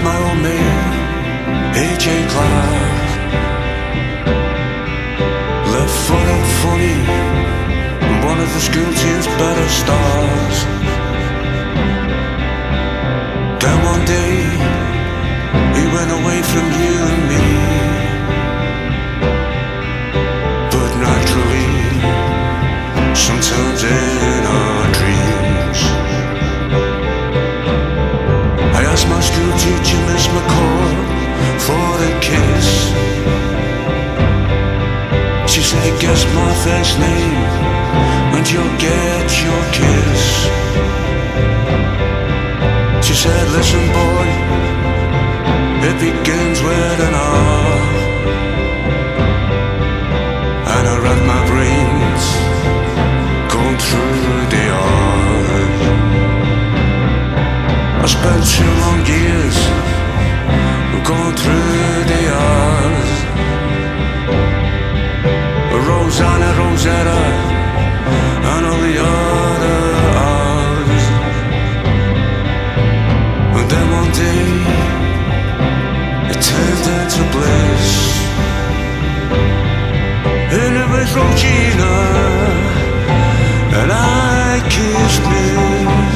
with my old mate, A.J. Clark. Left footed funny, one of the school team's better stars. Then one day, he went away from you and me. But naturally, sometimes in our dreams, I asked my school teacher, Miss McCall, for a kiss. She said, guess my first name and you'll get your kiss. She said, listen boy, it begins with an R. And I racked my brains going through the art. I spent 2 long years going through the art. Rosanna, Rosetta, and all the other R's. And then one day, it turned into bliss. And it was Regina, and I kissed Miss.